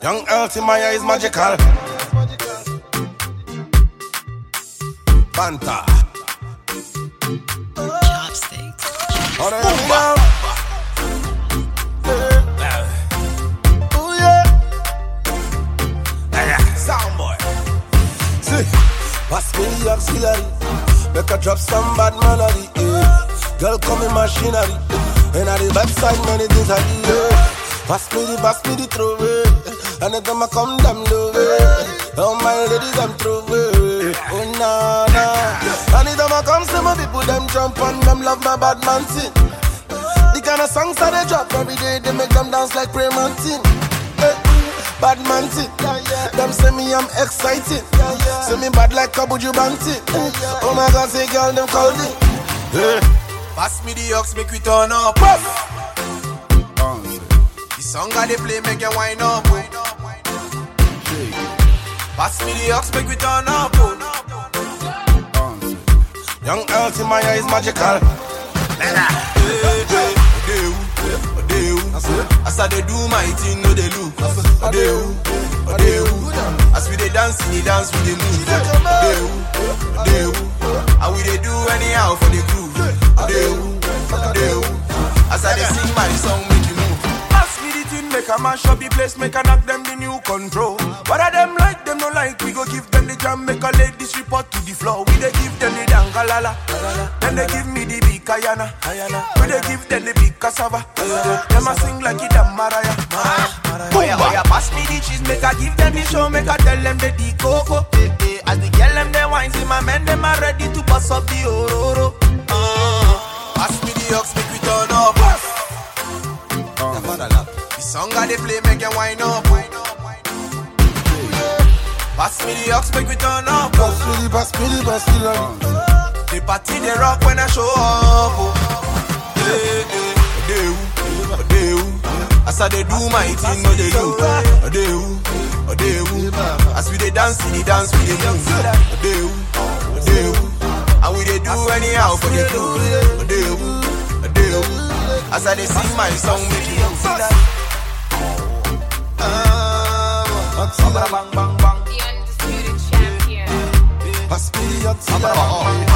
Young Earth in my eyes magical. Fanta. Chopsticks. Oh yeah. Soundboy. See, pass me the auxiliary. Make her drop some bad melody. Girl come in machinery. And at the website many things I do. Pass me the throw away. And then I come them low. All my ladies them throw away. Oh nah nah. Anytime I come see my people them jump on them love my bad man thing. The kind of songs that they drop every day they make them dance like Prey Mountain. Bad man thing. Them say me I'm excited. Say me bad like Kabuju Banti. Oh my God, say girl them call me. Pass me the ox, make we turn up. The song that they play make you wind up. Pass me the ox, make we turn up. Young Earth in my eyes magical. As I they do my thing, no they look. As we they dance, we dance, we they move. And we they do anyhow for the groove. As I they sing my song, make you move. Pass me the thing, make a mash up the place, make a knock them the new control. What are them like, them no like, we go give them the jam, make a ladies report to the floor. We they give them the dangalala, then they give me the big kayana. We they give them the big cassava, them a sing like it a Mariah. Oh yeah, pass me the cheese, make a give them the show, make a tell them the coco. As the girl them the wine, see my men them are ready to bust up the ororo. Pass me the ox, make we turn up. The song that they play make you wind up. Pass me the ox, make we turn up. Pass me the. The party they rock when I show up. As I they do my thing, no they do. As we they dance, we they move. And we they do anyhow for the crew. As I they sing my song, make you The undisputed champion. Pass me the